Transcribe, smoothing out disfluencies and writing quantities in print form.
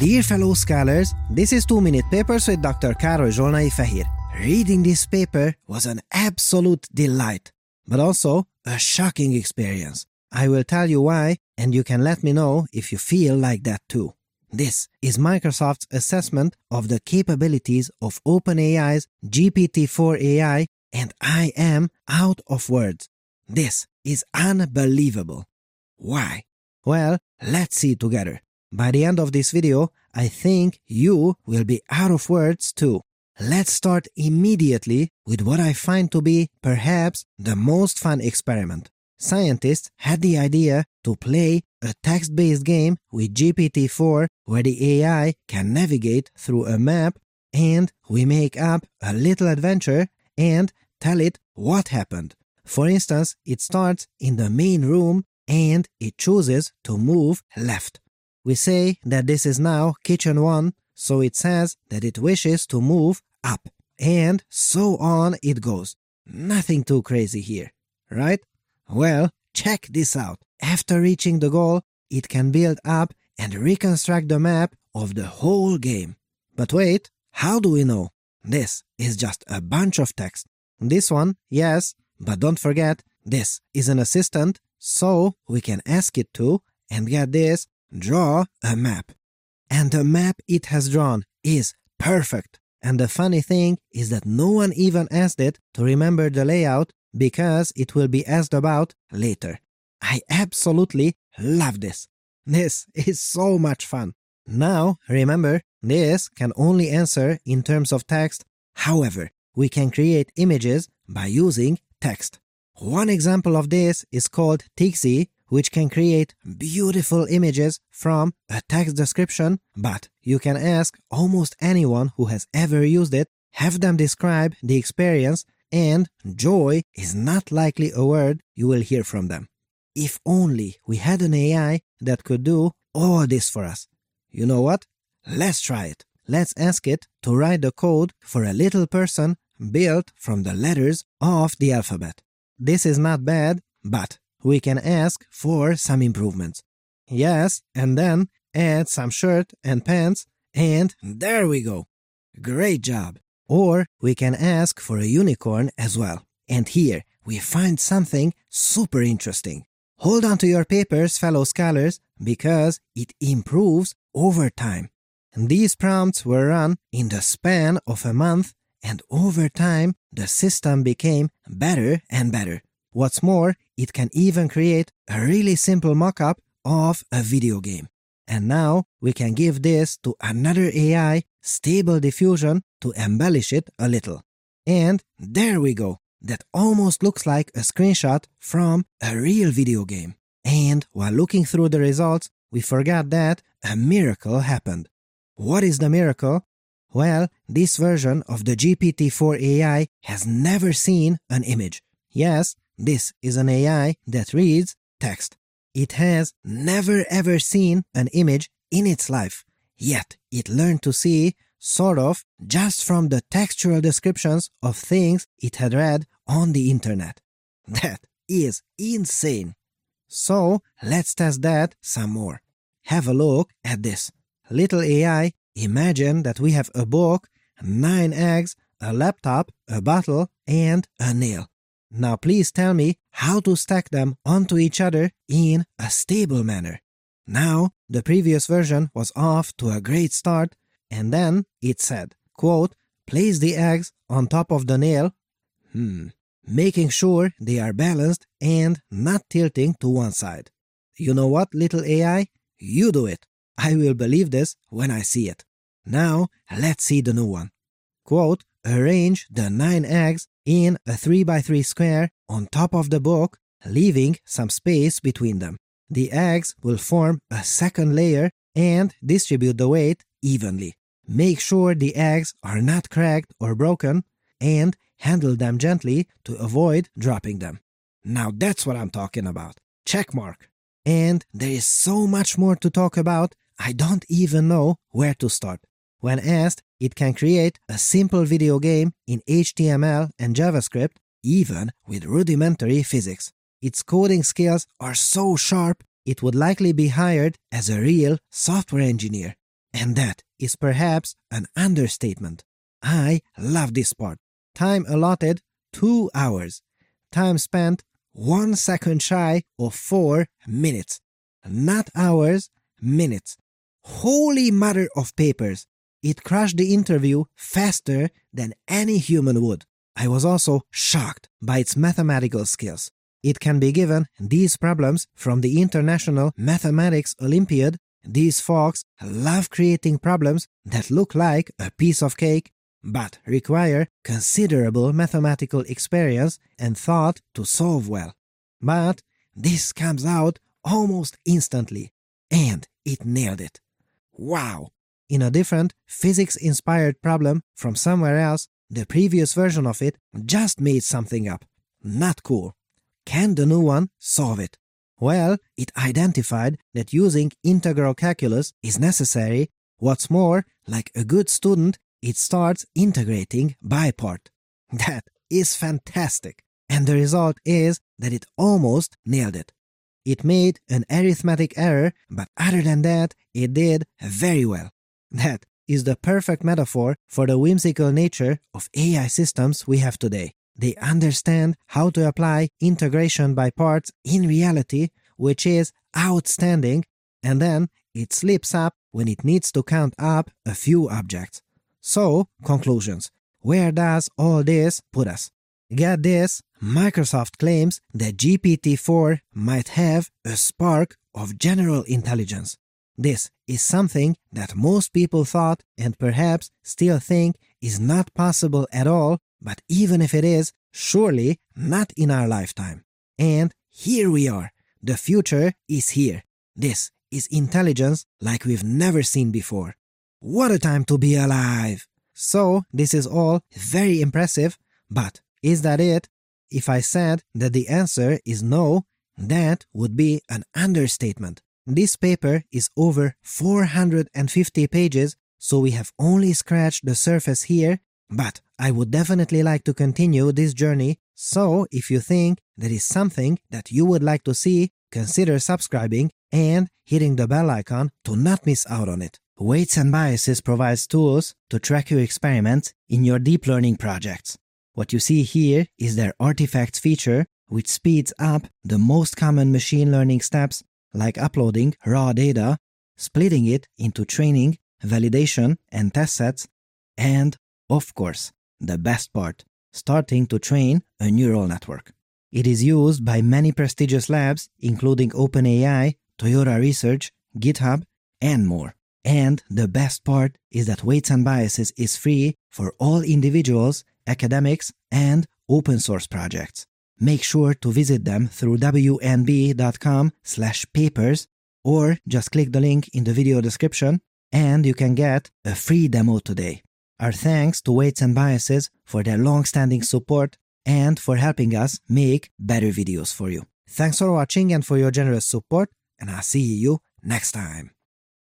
Dear fellow scholars, this is 2-Minute Papers with Dr. Károly Zsolnai Fehér. Reading this paper was an absolute delight, but also a shocking experience. I will tell you why, and you can let me know if you feel like that too. This is Microsoft's assessment of the capabilities of OpenAI's GPT-4 AI, and I am out of words. This is unbelievable. Why? Well, let's see together. By the end of this video, I think you will be out of words too. Let's start immediately with what I find to be perhaps the most fun experiment. Scientists had the idea to play a text-based game with GPT-4 where the AI can navigate through a map and we make up a little adventure and tell it what happened. For instance, it starts in the main room and it chooses to move left. We say that this is now kitchen 1, so it says that it wishes to move up. And so on it goes. Nothing too crazy here, right? Well, check this out. After reaching the goal, it can build up and reconstruct the map of the whole game. But wait, how do we know? This is just a bunch of text. This one, yes, but don't forget, this is an assistant, so we can ask it to, and get this, draw a map. And the map it has drawn is perfect. And the funny thing is that no one even asked it to remember the layout because it will be asked about later. I absolutely love this. This is so much fun. Now, remember, this can only answer in terms of text. However, we can create images by using text. One example of this is called Tixi, which can create beautiful images from a text description, but you can ask almost anyone who has ever used it, have them describe the experience, and joy is not likely a word you will hear from them. If only we had an AI that could do all this for us. You know what? Let's try it. Let's ask it to write the code for a little person built from the letters of the alphabet. This is not bad, but we can ask for some improvements. Yes, and then add some shirt and pants, and there we go. Great job. Or we can ask for a unicorn as well. And here we find something super interesting. Hold on to your papers, fellow scholars, because it improves over time. These prompts were run in the span of a month, and over time the system became better and better. What's more, it can even create a really simple mock-up of a video game. And now we can give this to another AI, Stable Diffusion, to embellish it a little. And there we go. That almost looks like a screenshot from a real video game. And while looking through the results, we forgot that a miracle happened. What is the miracle? Well, this version of the GPT-4 AI has never seen an image. Yes, this is an AI that reads text. It has never ever seen an image in its life, yet it learned to see, sort of, just from the textual descriptions of things it had read on the internet. That is insane. So, let's test that some more. Have a look at this. Little AI, imagine that we have a book, 9 eggs, a laptop, a bottle, and a nail. Now please tell me how to stack them onto each other in a stable manner. Now, the previous version was off to a great start, and then it said, quote, place the eggs on top of the nail, making sure they are balanced and not tilting to one side. You know what, little AI? You do it. I will believe this when I see it. Now, let's see the new one. Quote, arrange the 9 eggs in a 3x3 square on top of the book, leaving some space between them. The eggs will form a second layer and distribute the weight evenly. Make sure the eggs are not cracked or broken, and handle them gently to avoid dropping them. Now that's what I'm talking about. Check mark. And there is so much more to talk about, I don't even know where to start. When asked, it can create a simple video game in HTML and JavaScript, even with rudimentary physics. Its coding skills are so sharp, it would likely be hired as a real software engineer. And that is perhaps an understatement. I love this part. Time allotted 2 hours. Time spent 1 second shy of 4 minutes. Not hours, minutes. Holy mother of papers! It crushed the interview faster than any human would. I was also shocked by its mathematical skills. It can be given these problems from the International Mathematics Olympiad. These folks love creating problems that look like a piece of cake, but require considerable mathematical experience and thought to solve well. But this comes out almost instantly, and it nailed it. Wow! In a different physics-inspired problem from somewhere else, the previous version of it just made something up. Not cool. Can the new one solve it? Well, it identified that using integral calculus is necessary. What's more, like a good student, it starts integrating by part. That is fantastic. And the result is that it almost nailed it. It made an arithmetic error, but other than that, it did very well. That is the perfect metaphor for the whimsical nature of AI systems we have today. They understand how to apply integration by parts in reality, which is outstanding, and then it slips up when it needs to count up a few objects. So, conclusions. Where does all this put us? Get this, Microsoft claims that GPT-4 might have a spark of general intelligence. This is something that most people thought and perhaps still think is not possible at all, but even if it is, surely not in our lifetime. And here we are. The future is here. This is intelligence like we've never seen before. What a time to be alive! So, this is all very impressive, but is that it? If I said that the answer is no, that would be an understatement. This paper is over 450 pages, so we have only scratched the surface here, but I would definitely like to continue this journey, so if you think there is something that you would like to see, consider subscribing and hitting the bell icon to not miss out on it. Weights and Biases provides tools to track your experiments in your deep learning projects. What you see here is their artifacts feature, which speeds up the most common machine learning steps like uploading raw data, splitting it into training, validation, and test sets, and, of course, the best part, starting to train a neural network. It is used by many prestigious labs, including OpenAI, Toyota Research, GitHub, and more. And the best part is that Weights and Biases is free for all individuals, academics, and open source projects. Make sure to visit them through wnb.com/papers or just click the link in the video description and you can get a free demo today. Our thanks to Weights and Biases for their long-standing support and for helping us make better videos for you. Thanks for watching and for your generous support, and I'll see you next time.